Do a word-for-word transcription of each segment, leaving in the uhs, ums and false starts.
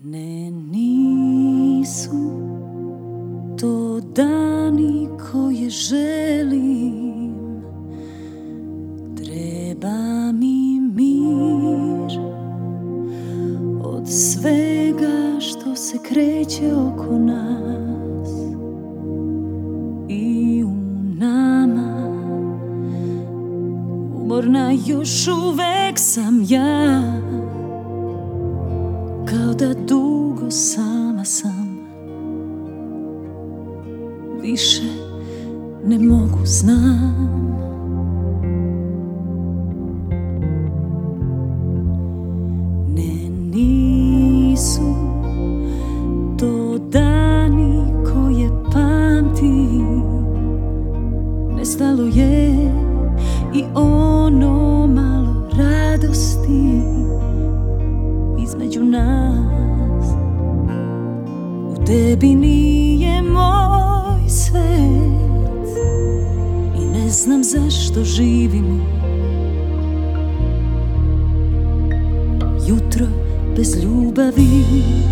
Ne, nisu to dani koje želim. Treba mi mir od svega što se kreće oko nas i u nama. Umorna još uvek sam ja, kao da dugo sama sam. Više ne mogu, znam. Ne, nisu to dani koje pamtim. Nestalo je i ono malo radosti između nas. U tebi nije moj svet i ne znam zašto živimo. Jutro bez ljubavi.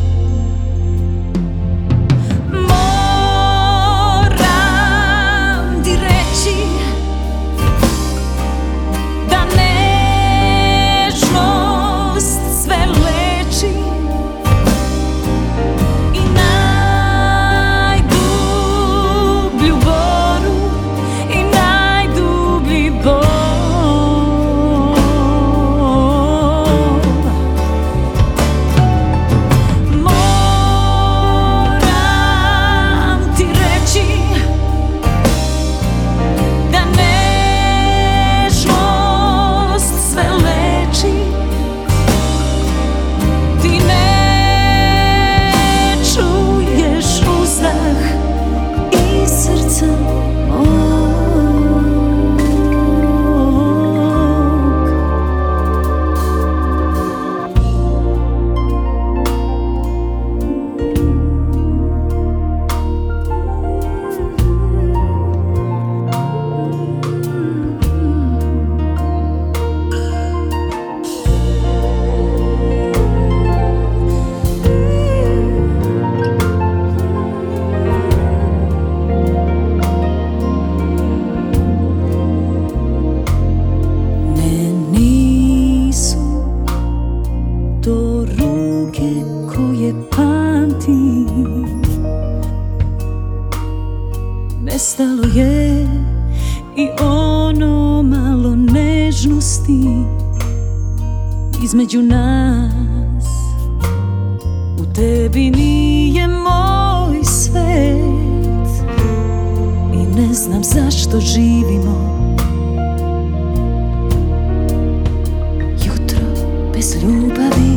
Moram ti reći da nežnost sve leči i najdublju boru i najdublji bol. To ruke koje pamtim. Nestalo je i ono malo nežnosti između nas. U tebi nije moj svet i ne znam zašto živimo. Jutro bez ljubavi.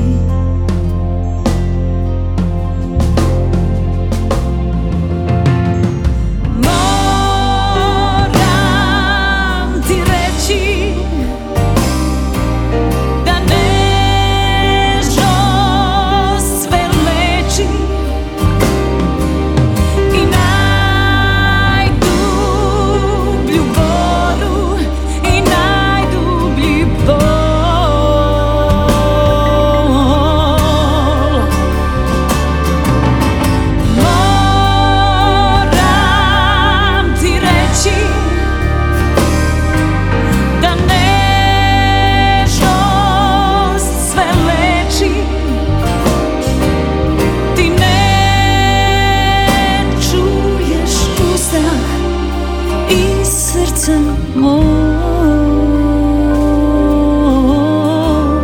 Srce mog,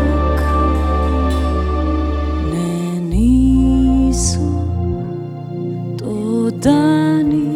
ne, nisu to dani